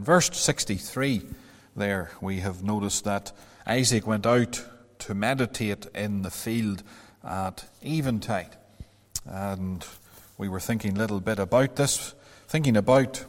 verse 63 there, we have noticed that Isaac went out to meditate in the field at eventide. And we were thinking a little bit about this, thinking about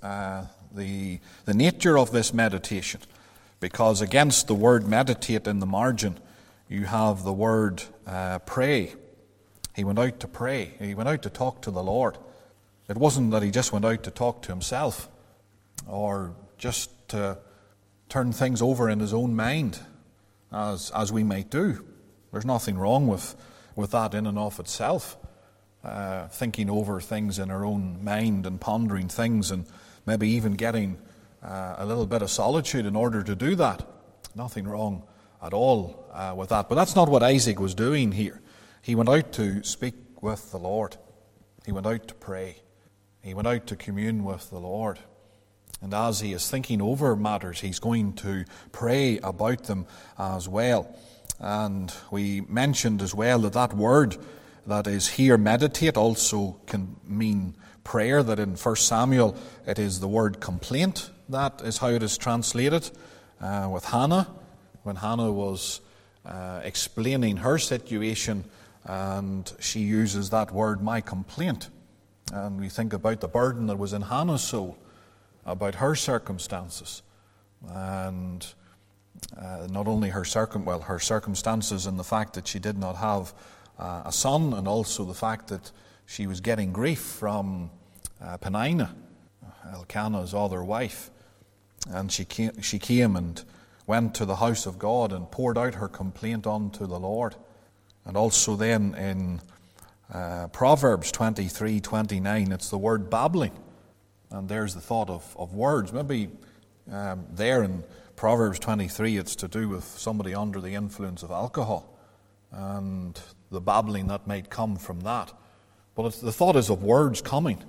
the nature of this meditation. Because against the word meditate in the margin, you have the word pray. He went out to pray. He went out to talk to the Lord. It wasn't that he just went out to talk to himself or just to turn things over in his own mind, as we might do. There's nothing wrong with that in and of itself. Thinking over things in our own mind and pondering things and maybe even getting a little bit of solitude in order to do that. Nothing wrong at all with that. But that's not what Isaac was doing here. He went out to speak with the Lord. He went out to pray. He went out to commune with the Lord. And as he is thinking over matters, he's going to pray about them as well. And we mentioned as well that word that is here, meditate, also can mean prayer. That in 1 Samuel it is the word complaint. That is how it is translated with Hannah. When Hannah was explaining her situation, and she uses that word, my complaint. And we think about the burden that was in Hannah's soul, about her circumstances. And not only her circumstances and the fact that she did not have a son, and also the fact that she was getting grief from Peninnah, Elkanah's other wife. And she came and went to the house of God and poured out her complaint unto the Lord. And also then in Proverbs 23:29, it's the word babbling. And there's the thought of words. Maybe there in Proverbs 23 it's to do with somebody under the influence of alcohol and the babbling that might come from that. But the thought is of words coming.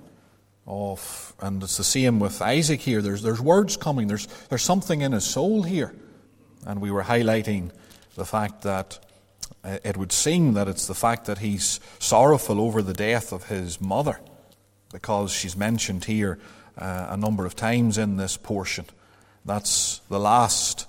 And it's the same with Isaac here. There's words coming. There's something in his soul here. And we were highlighting the fact that it would seem that it's the fact that he's sorrowful over the death of his mother, because she's mentioned here a number of times in this portion. That's the last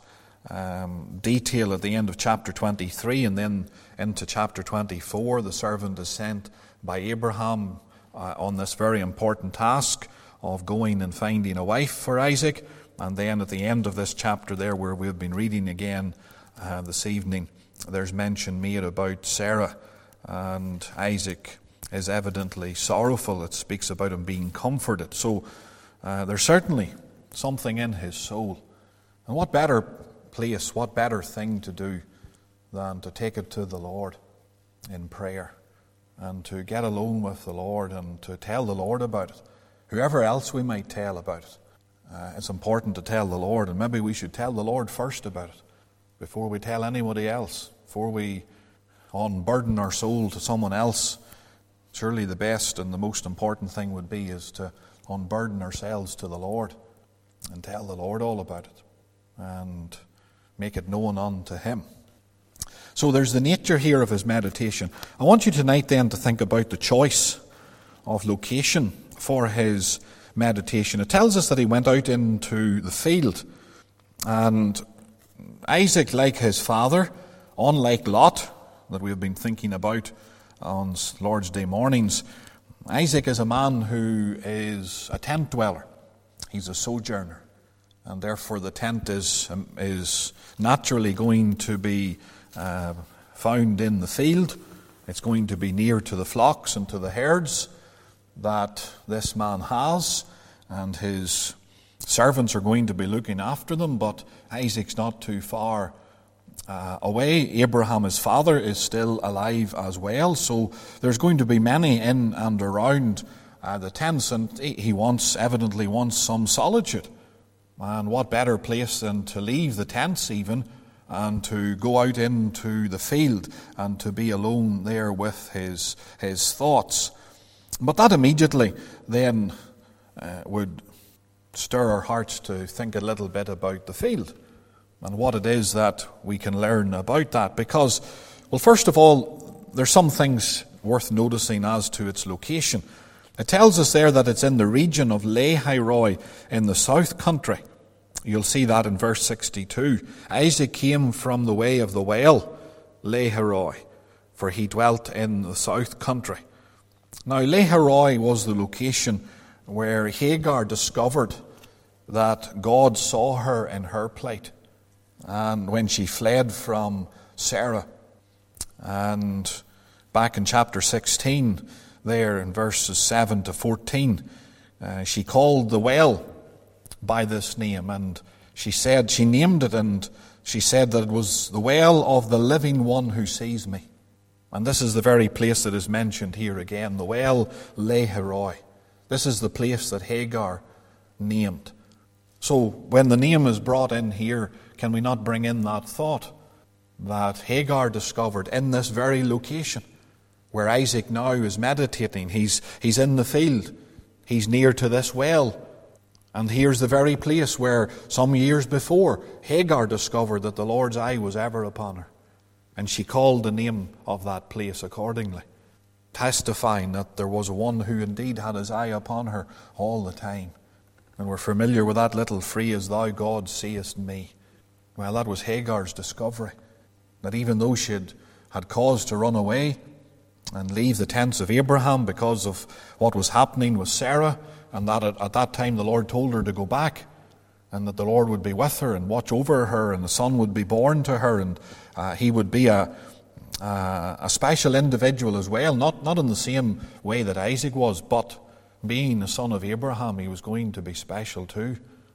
detail at the end of chapter 23, and then into chapter 24, the servant is sent by Abraham on this very important task of going and finding a wife for Isaac. And then at the end of this chapter there, where we've been reading again this evening, there's mention made about Sarah, and Isaac is evidently sorrowful. It speaks about him being comforted. So there's certainly something in his soul. And what better place, what better thing to do than to take it to the Lord in prayer and to get alone with the Lord and to tell the Lord about it. Whoever else we might tell about it. It's important to tell the Lord, and maybe we should tell the Lord first about it before we tell anybody else, before we unburden our soul to someone else. Surely the best and the most important thing would be is to unburden ourselves to the Lord and tell the Lord all about it and make it known unto Him. So there's the nature here of his meditation. I want you tonight then to think about the choice of location for his meditation. It tells us that he went out into the field, and Isaac, like his father, unlike Lot, that we have been thinking about on Lord's Day mornings, Isaac is a man who is a tent dweller. He's a sojourner, and therefore the tent is naturally going to be found in the field. It's going to be near to the flocks and to the herds that this man has, and his servants are going to be looking after them, but Isaac's not too far away. Abraham, his father, is still alive as well, so there's going to be many in and around the tents, and he evidently wants some solitude. And what better place than to leave the tents even and to go out into the field and to be alone there with his thoughts. But that immediately then would stir our hearts to think a little bit about the field and what it is that we can learn about that. Because, well, first of all, there's some things worth noticing as to its location. It tells us there that it's in the region of Lahairoi in the south country. You'll see that in verse 62. Isaac came from the way of the well, Lahairoi, for he dwelt in the south country. Now, Lahairoi was the location where Hagar discovered that God saw her in her plight, and when she fled from Sarah. And back in chapter 16, there in verses 7 to 14, she called the well by this name, and she named it, and she said that it was the well of the living one who sees me. And this is the very place that is mentioned here again, the well Lahairoi. This is the place that Hagar named. So when the name is brought in here, can we not bring in that thought that Hagar discovered in this very location where Isaac now is meditating? He's in the field. He's near to this well. And here's the very place where some years before Hagar discovered that the Lord's eye was ever upon her. And she called the name of that place accordingly, testifying that there was one who indeed had his eye upon her all the time. And we're familiar with that little phrase, "Thou God seest me." Well, that was Hagar's discovery, that even though she had cause to run away and leave the tents of Abraham because of what was happening with Sarah, and that at that time the Lord told her to go back, and that the Lord would be with her and watch over her, and the son would be born to her, and he would be a special individual as well, not in the same way that Isaac was, but being the son of Abraham, he was going to be special too.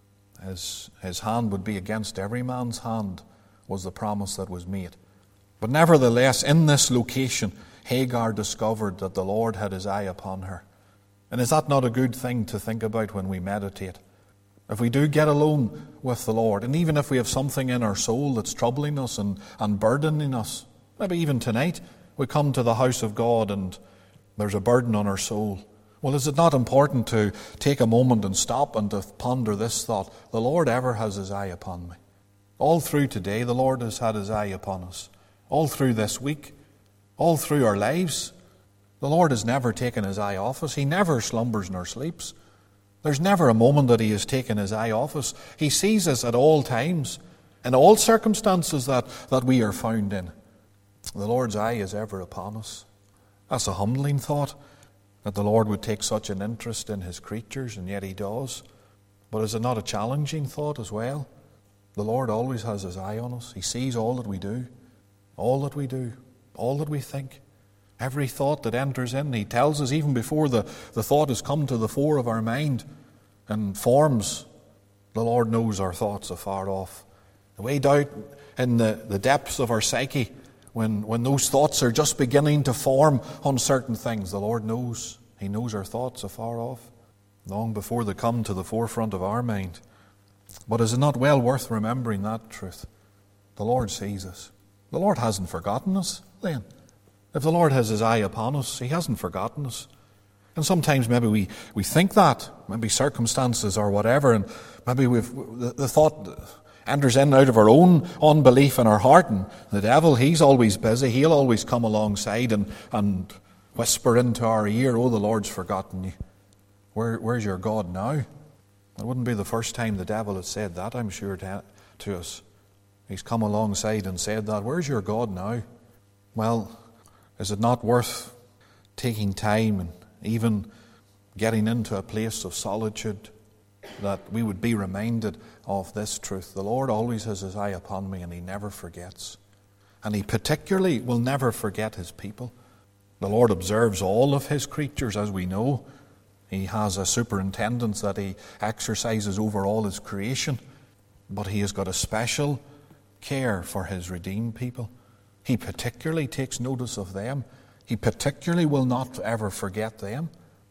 His hand would be against every man's hand, was the promise that was made. But nevertheless, in this location, Hagar discovered that the Lord had his eye upon her. And is that not a good thing to think about when we meditate? If we do get alone with the Lord, and even if we have something in our soul that's troubling us and burdening us, maybe even tonight we come to the house of God and there's a burden on our soul. Well, is it not important to take a moment and stop and to ponder this thought? The Lord ever has his eye upon me. All through today, the Lord has had his eye upon us. All through this week, all through our lives, the Lord has never taken his eye off us. He never slumbers nor sleeps. There's never a moment that he has taken his eye off us. He sees us at all times, in all circumstances that we are found in. The Lord's eye is ever upon us. That's a humbling thought, that the Lord would take such an interest in his creatures, and yet he does. But is it not a challenging thought as well? The Lord always has his eye on us. He sees all that we do, all that we do, all that we think. Every thought that enters in, he tells us even before the thought has come to the fore of our mind and forms, the Lord knows our thoughts afar off. Way down in the depths of our psyche, when those thoughts are just beginning to form on certain things, the Lord knows. He knows our thoughts afar off, long before they come to the forefront of our mind. But is it not well worth remembering that truth? The Lord sees us. The Lord hasn't forgotten us, then. If the Lord has his eye upon us, he hasn't forgotten us. And sometimes maybe we think that, maybe circumstances or whatever, and maybe the thought enters in out of our own unbelief in our heart, and the devil, he's always busy. He'll always come alongside and whisper into our ear, "Oh, the Lord's forgotten you. Where's your God now?" It wouldn't be the first time the devil has said that, I'm sure, to us. He's come alongside and said that. Where's your God now? Well, is it not worth taking time and even getting into a place of solitude that we would be reminded of this truth? The Lord always has his eye upon me, and he never forgets. And he particularly will never forget his people. The Lord observes all of his creatures, as we know. He has a superintendence that he exercises over all his creation, but he has got a special care for his redeemed people. He particularly takes notice of them. He particularly will not ever forget them.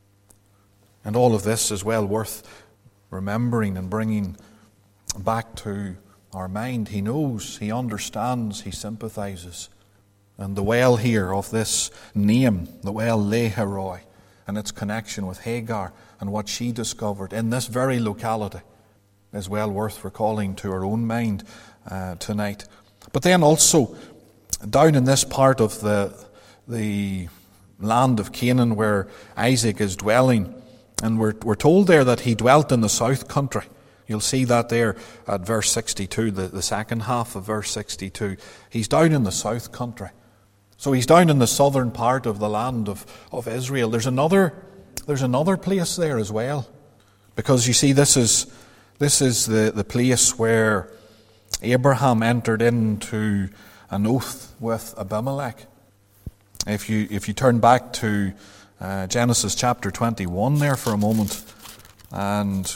And all of this is well worth remembering and bringing back to our mind. He knows, he understands, he sympathizes. And the well here of this name, the well Lahairoi, and its connection with Hagar and what she discovered in this very locality, is well worth recalling to our own mind tonight. But then also, down in this part of the land of Canaan where Isaac is dwelling, and we're told there that he dwelt in the south country. You'll see that there at verse 62, the second half of verse 62. He's down in the south country. So he's down in the southern part of the land of Israel. There's another place there as well. Because you see, this is the place where Abraham entered into an oath with Abimelech. If you turn back to Genesis chapter 21 there for a moment, and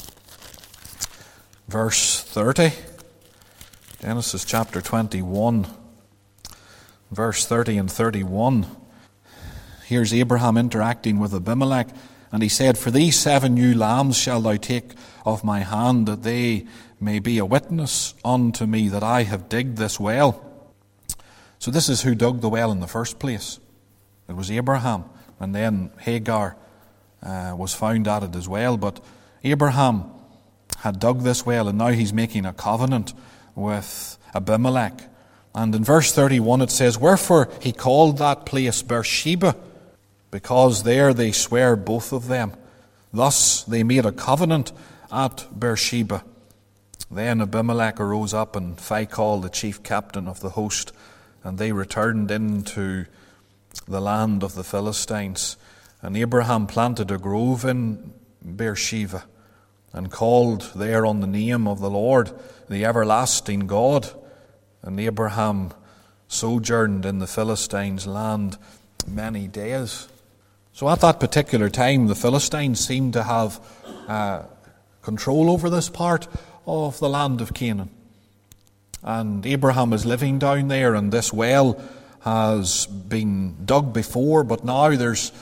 verse 30, Genesis chapter 21, verse 30 and 31, here's Abraham interacting with Abimelech, and he said, "For these 7 ewe lambs shall thou take of my hand, that they may be a witness unto me that I have digged this well." So this is who dug the well in the first place. It was Abraham, and then Hagar was found at it as well. But Abraham had dug this well, and now he's making a covenant with Abimelech. And in verse 31 it says, "Wherefore he called that place Beersheba, because there they sware both of them. Thus they made a covenant at Beersheba. Then Abimelech arose up, and Phicol, the chief captain of the host, and they returned into the land of the Philistines. And Abraham planted a grove in Beersheba, and called there on the name of the Lord, the everlasting God. And Abraham sojourned in the Philistines' land many days." So at that particular time, the Philistines seemed to have control over this part of the land of Canaan. And Abraham is living down there, and this well has been dug before, but now there's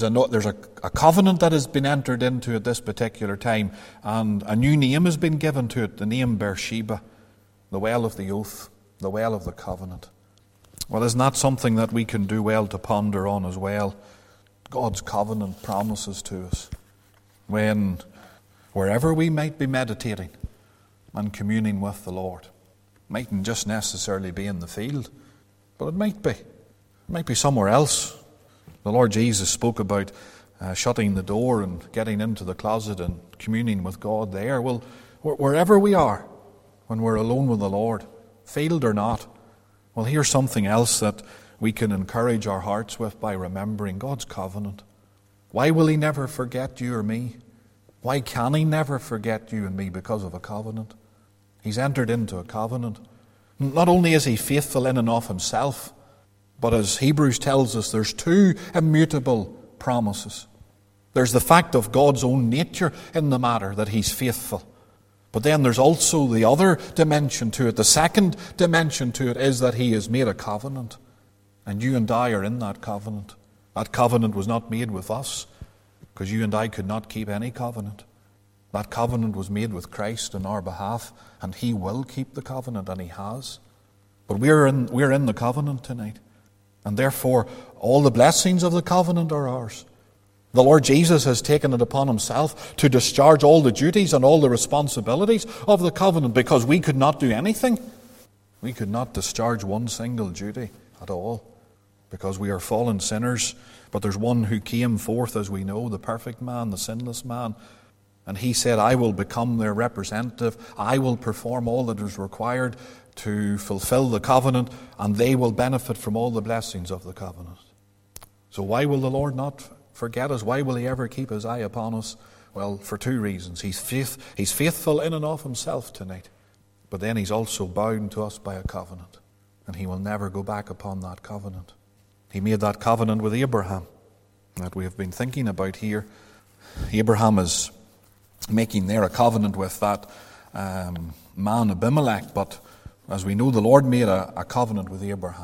a covenant that has been entered into at this particular time, and a new name has been given to it, the name Beersheba, the well of the oath, the well of the covenant. Well, isn't that something that we can do well to ponder on as well? God's covenant promises to us, when wherever we might be meditating and communing with the Lord. Mightn't just necessarily be in the field, but it might be. It might be somewhere else. The Lord Jesus spoke about shutting the door and getting into the closet and communing with God there. Well, wherever we are, when we're alone with the Lord, field or not, well, here's something else that we can encourage our hearts with by remembering God's covenant. Why will He never forget you or me? Why can He never forget you and me? Because of a covenant. He's entered into a covenant. Not only is He faithful in and of Himself, but as Hebrews tells us, there's 2 immutable promises. There's the fact of God's own nature in the matter, that He's faithful. But then there's also the other dimension to it. The second dimension to it is that He has made a covenant. And you and I are in that covenant. That covenant was not made with us, because you and I could not keep any covenant. That covenant was made with Christ on our behalf, and He will keep the covenant, and He has. But we're in the covenant tonight. And therefore, all the blessings of the covenant are ours. The Lord Jesus has taken it upon Himself to discharge all the duties and all the responsibilities of the covenant, because we could not do anything. We could not discharge one single duty at all, because we are fallen sinners. But there's one who came forth, as we know, the perfect man, the sinless man. And He said, "I will become their representative. I will perform all that is required to fulfill the covenant, and they will benefit from all the blessings of the covenant." So why will the Lord not forget us? Why will He ever keep His eye upon us? Well, for 2 reasons. He's faithful in and of Himself tonight, but then He's also bound to us by a covenant, and He will never go back upon that covenant. He made that covenant with Abraham that we have been thinking about here. Abraham is making there a covenant with that man Abimelech, but as we know, the Lord made a covenant with Abraham.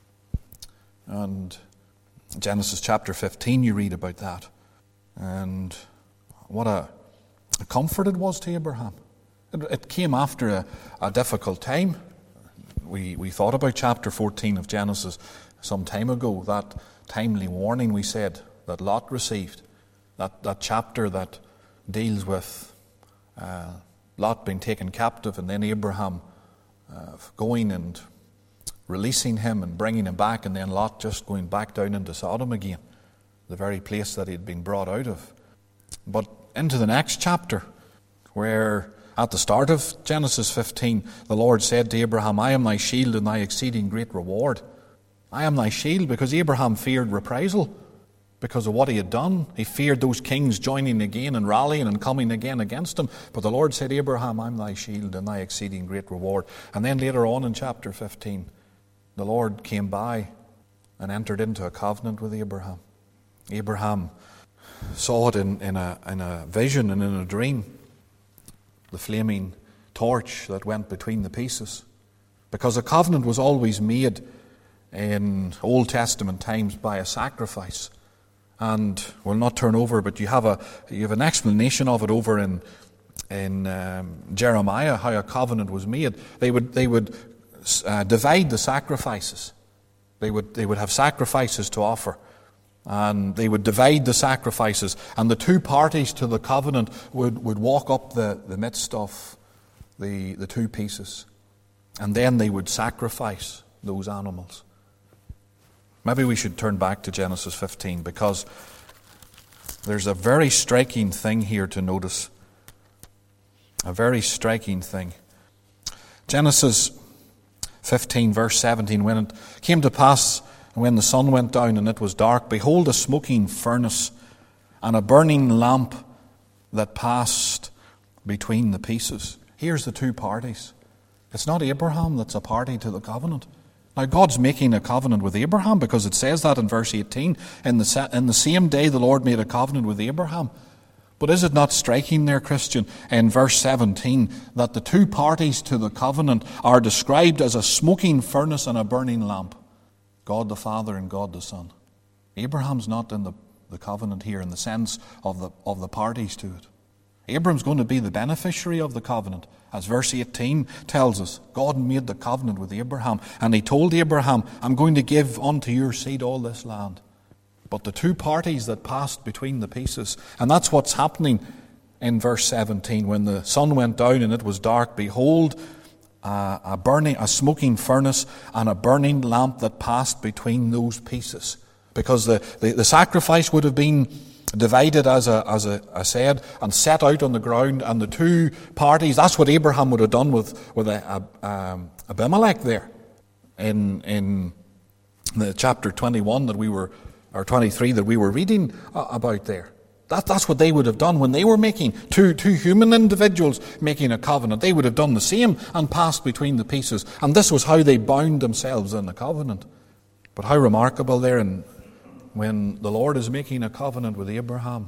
And Genesis chapter 15, you read about that. And what a comfort it was to Abraham. It came after a difficult time. We thought about chapter 14 of Genesis some time ago, that timely warning we said that Lot received, that chapter that deals with Lot being taken captive, and then Abraham going and releasing him and bringing him back, and then Lot just going back down into Sodom again, the very place that he had been brought out of. But into the next chapter, where At the start of Genesis 15, the Lord said to Abraham, I am thy shield and thy exceeding great reward. I am thy shield, because Abraham feared reprisal because of what he had done. He feared those kings joining again and rallying and coming again against him. But the Lord said, Abraham, I'm thy shield and thy exceeding great reward. And then later on in chapter 15, the Lord came by and entered into a covenant with Abraham. Abraham saw it in a vision and in a dream, the flaming torch that went between the pieces. Because a covenant was always made in Old Testament times by a sacrifice. And we'll not turn over, but you have an explanation of it over in Jeremiah, how a covenant was made. They would divide the sacrifices. They would have sacrifices to offer, and they would divide the sacrifices, and the two parties to the covenant would walk up the midst of the two pieces, and then they would sacrifice those animals. Maybe we should turn back to Genesis 15, because there's a very striking thing here to notice. A very striking thing. Genesis 15, verse 17, when it came to pass, when the sun went down and it was dark, behold, a smoking furnace and a burning lamp that passed between the pieces. Here's the two parties. It's not Abraham that's a party to the covenant. Now, God's making a covenant with Abraham, because it says that in verse 18, in the same day the Lord made a covenant with Abraham. But is it not striking there, Christian, in verse 17, that the two parties to the covenant are described as a smoking furnace and a burning lamp? God the Father and God the Son. Abraham's not in the covenant here in the sense of the parties to it. Abram's going to be the beneficiary of the covenant. As verse 18 tells us, God made the covenant with Abraham, and he told Abraham, I'm going to give unto your seed all this land. But the two parties that passed between the pieces, and that's what's happening in verse 17. When the sun went down and it was dark, behold, a smoking furnace and a burning lamp that passed between those pieces. Because the sacrifice would have been divided, as I said, and set out on the ground, and the two parties, that's what Abraham would have done with Abimelech there in the chapter 21 that we were, or 23 that we were reading about there. That's what they would have done when they were making two human individuals making a covenant. They would have done the same and passed between the pieces. And this was how they bound themselves in the covenant. But how remarkable there, when the Lord is making a covenant with Abraham,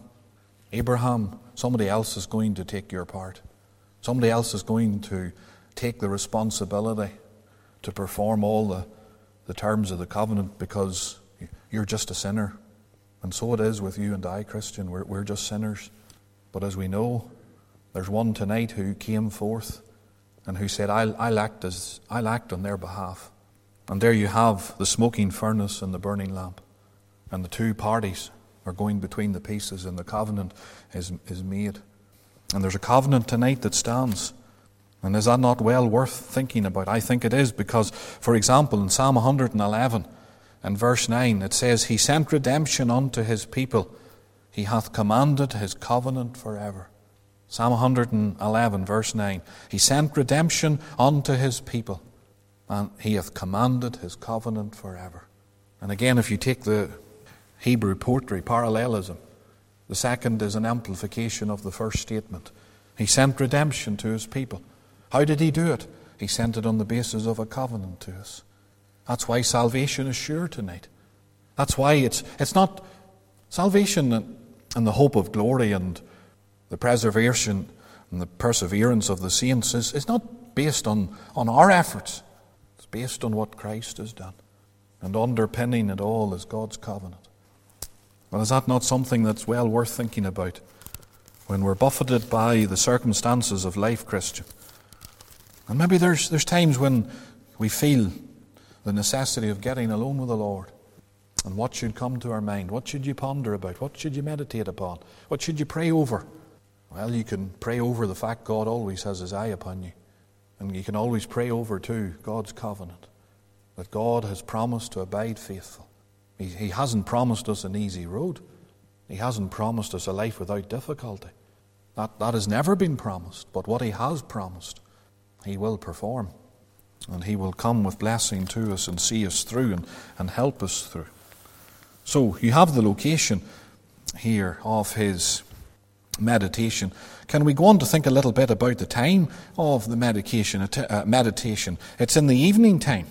somebody else is going to take your part. Somebody else is going to take the responsibility to perform all the terms of the covenant, because you're just a sinner. And so it is with you and I, Christian. We're just sinners. But as we know, there's one tonight who came forth and who said, I'll act on their behalf. And there you have the smoking furnace and the burning lamp. And the two parties are going between the pieces, and the covenant is made. And there's a covenant tonight that stands. And is that not well worth thinking about? I think it is, because, for example, in Psalm 111 and verse 9, it says, He sent redemption unto His people. He hath commanded His covenant forever. Psalm 111, verse 9. He sent redemption unto His people, and He hath commanded His covenant forever. And again, if you take the Hebrew poetry parallelism, the second is an amplification of the first statement. He sent redemption to His people. How did He do it? He sent it on the basis of a covenant to us. That's why salvation is sure tonight. That's why it's not salvation and the hope of glory and the preservation and the perseverance of the saints is not based on our efforts. It's based on what Christ has done. And underpinning it all is God's covenant. Well, is that not something that's well worth thinking about when we're buffeted by the circumstances of life, Christian? And maybe there's times when we feel the necessity of getting alone with the Lord. And what should come to our mind? What should you ponder about? What should you meditate upon? What should you pray over? Well, you can pray over the fact God always has His eye upon you. And you can always pray over, too, God's covenant. That God has promised to abide faithful. He hasn't promised us an easy road. He hasn't promised us a life without difficulty. That has never been promised, but what he has promised, he will perform. And he will come with blessing to us and see us through and help us through. So you have the location here of his meditation. Can we go on to think a little bit about the time of the meditation? It's in the evening time.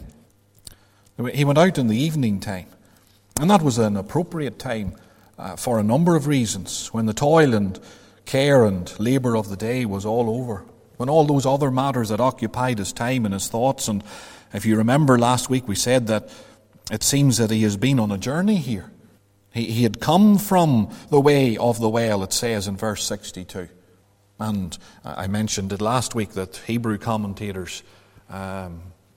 He went out in the evening time. And that was an appropriate time for a number of reasons. When the toil and care and labour of the day was all over. When all those other matters that occupied his time and his thoughts. And if you remember last week we said that it seems that he has been on a journey here. He had come from the way of the well, it says in verse 62. And I mentioned it last week that Hebrew commentators, I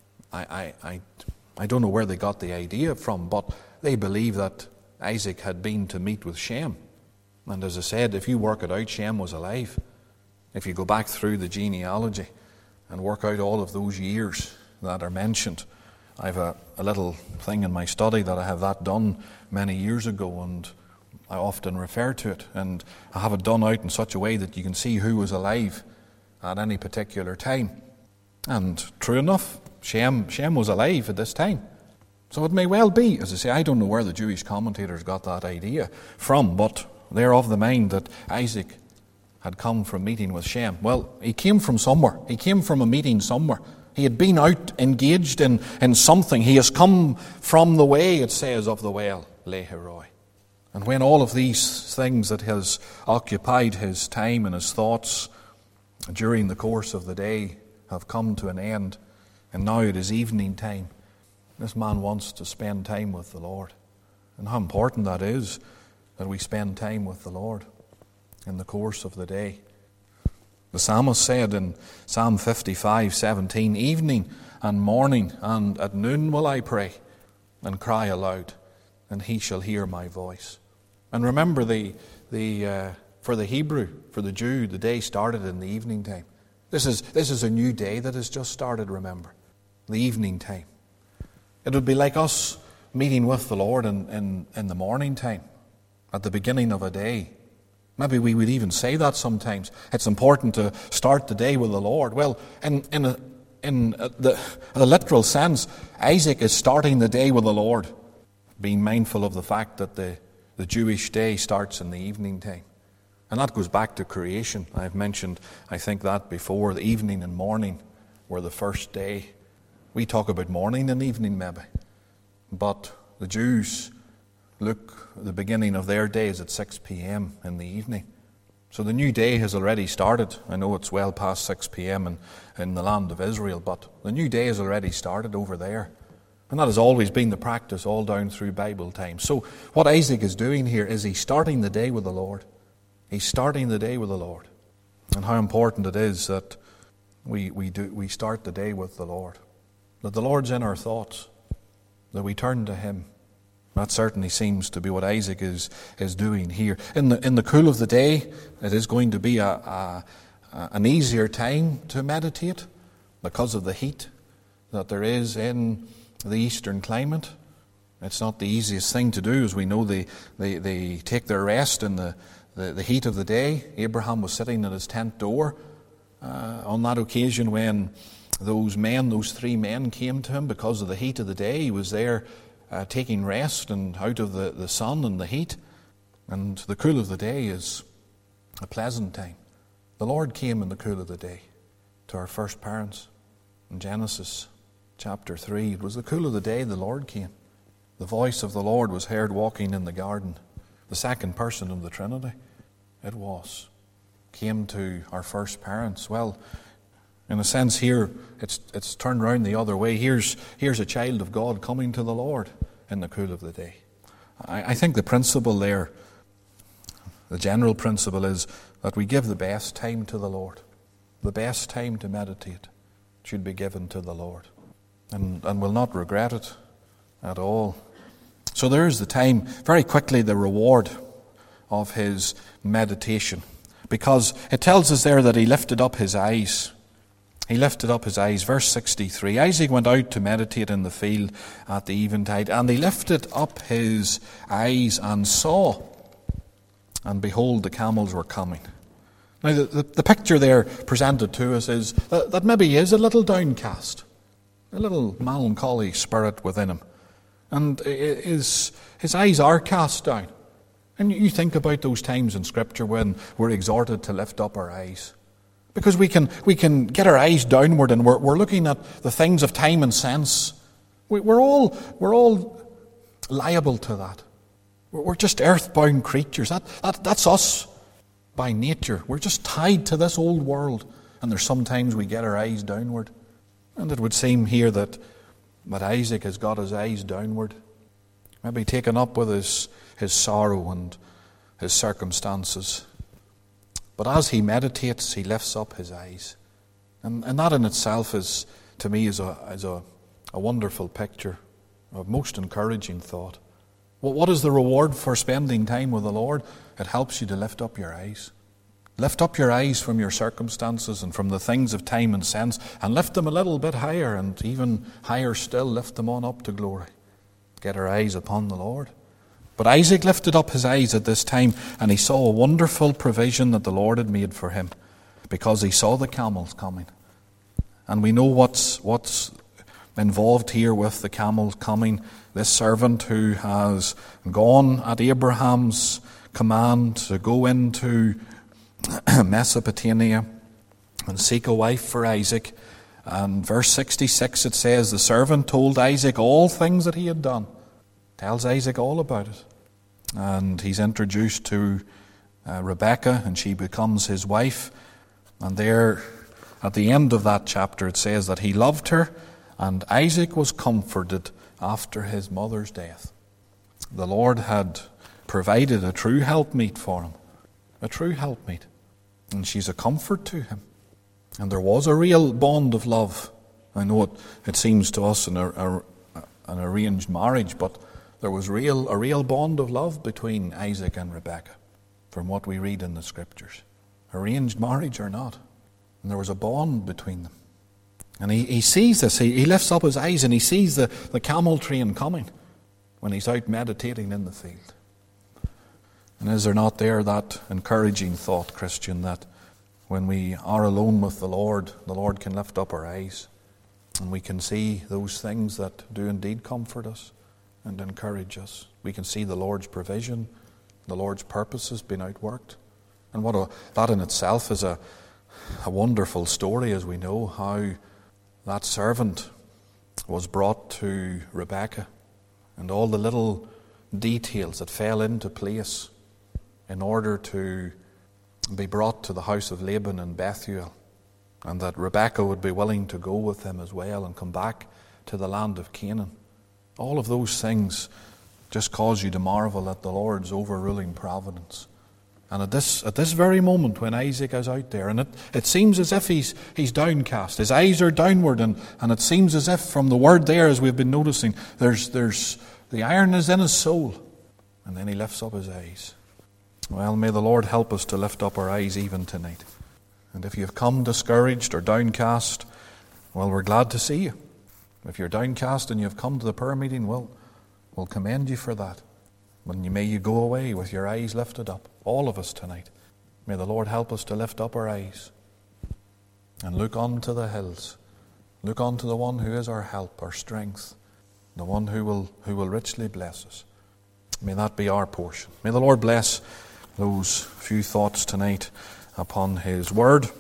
don't know where they got the idea from, but they believe that Isaac had been to meet with Shem. And as I said, if you work it out, Shem was alive. If you go back through the genealogy and work out all of those years that are mentioned, I have a little thing in my study that I have that done many years ago, and I often refer to it. And I have it done out in such a way that you can see who was alive at any particular time. And true enough, Shem was alive at this time. So it may well be, as I say, I don't know where the Jewish commentators got that idea from, but they're of the mind that Isaac had come from meeting with Shem. Well, he came from somewhere. He came from a meeting somewhere. He had been out engaged in something. He has come from the way, it says, of the well, Lahairoi. And when all of these things that has occupied his time and his thoughts during the course of the day have come to an end, and now it is evening time, this man wants to spend time with the Lord. And how important that is, that we spend time with the Lord in the course of the day. The psalmist said in Psalm 55:17, "Evening and morning and at noon will I pray and cry aloud, and he shall hear my voice." And remember, for the Hebrew, for the Jew, the day started in the evening time. This is a new day that has just started, remember. The evening time. It would be like us meeting with the Lord in the morning time, at the beginning of a day. Maybe we would even say that sometimes. It's important to start the day with the Lord. Well, in the literal sense, Isaac is starting the day with the Lord, being mindful of the fact that the Jewish day starts in the evening time. And that goes back to creation. I've mentioned, I think, that before. The evening and morning were the first day. We talk about morning and evening maybe. But the Jews look at the beginning of their days at 6 p.m. in the evening. So the new day has already started. I know it's well past 6 p.m. in the land of Israel, but the new day has already started over there. And that has always been the practice all down through Bible times. So what Isaac is doing here is he's starting the day with the Lord. He's starting the day with the Lord. And how important it is that we start the day with the Lord. That the Lord's in our thoughts. That we turn to Him. That certainly seems to be what Isaac is doing here. In the cool of the day, it is going to be an easier time to meditate because of the heat that there is in the eastern climate. It's not the easiest thing to do. As we know, they take their rest in the heat of the day. Abraham was sitting at his tent door on that occasion when those 3 men came to him because of the heat of the day. He was there taking rest and out of the sun and the heat. And the cool of the day is a pleasant time. The Lord came in the cool of the day to our first parents. In Genesis chapter 3, it was the cool of the day the Lord came. The voice of the Lord was heard walking in the garden. The second person of the Trinity, it came to our first parents. Well, in a sense here, it's turned round the other way. Here's a child of God coming to the Lord in the cool of the day. I think the principle there, the general principle is that we give the best time to the Lord. The best time to meditate should be given to the Lord. And will not regret it at all. So there's the time, very quickly the reward of his meditation. Because it tells us there that he lifted up his eyes. He lifted up his eyes. Verse 63, Isaac went out to meditate in the field at the eventide, and he lifted up his eyes and saw, and behold, the camels were coming. Now, the picture there presented to us is that maybe he is a little downcast, a little melancholy spirit within him. And his eyes are cast down. And you think about those times in Scripture when we're exhorted to lift up our eyes. Because we can get our eyes downward and we're looking at the things of time and sense. We're all liable to that. We're just earthbound creatures. That's us by nature. We're just tied to this old world. And there's sometimes we get our eyes downward. And it would seem here that Isaac has got his eyes downward. Maybe taken up with his sorrow and his circumstances. But as he meditates, he lifts up his eyes. And that in itself is, to me, is a wonderful picture, a most encouraging thought. Well, what is the reward for spending time with the Lord? It helps you to lift up your eyes. Lift up your eyes from your circumstances and from the things of time and sense, and lift them a little bit higher, and even higher still, lift them on up to glory. Get our eyes upon the Lord. But Isaac lifted up his eyes at this time, and he saw a wonderful provision that the Lord had made for him, because he saw the camels coming. And we know what's involved here with the camels coming. This servant who has gone at Abraham's command to go into Mesopotamia and seek a wife for Isaac. And verse 66, it says, the servant told Isaac all things that he had done. Tells Isaac all about it. And he's introduced to Rebekah, and she becomes his wife. And there, at the end of that chapter, it says that he loved her, and Isaac was comforted after his mother's death. The Lord had provided a true helpmeet for him. A true helpmeet. And she's a comfort to him. And there was a real bond of love. I know it seems to us an arranged marriage, but there was a real bond of love between Isaac and Rebekah, from what we read in the Scriptures. Arranged marriage or not. And there was a bond between them. And he sees this. He lifts up his eyes and he sees the camel train coming when he's out meditating in the field. And is there not there that encouraging thought, Christian, that when we are alone with the Lord can lift up our eyes and we can see those things that do indeed comfort us and encourage us. We can see the Lord's provision, the Lord's purposes being outworked. And that in itself is a wonderful story, as we know, how that servant was brought to Rebekah and all the little details that fell into place in order to be brought to the house of Laban in Bethuel, and that Rebekah would be willing to go with him as well and come back to the land of Canaan. All of those things just cause you to marvel at the Lord's overruling providence. And at this very moment when Isaac is out there, and it seems as if he's downcast. His eyes are downward, and it seems as if from the word there, as we've been noticing, there's the iron is in his soul. And then he lifts up his eyes. Well, may the Lord help us to lift up our eyes even tonight. And if you've come discouraged or downcast, well, we're glad to see you. If you're downcast and you've come to the prayer meeting, well, we'll commend you for that. And may you go away with your eyes lifted up, all of us tonight. May the Lord help us to lift up our eyes and look unto the hills. Look unto the one who is our help, our strength, the one who will richly bless us. May that be our portion. May the Lord bless those few thoughts tonight upon His Word.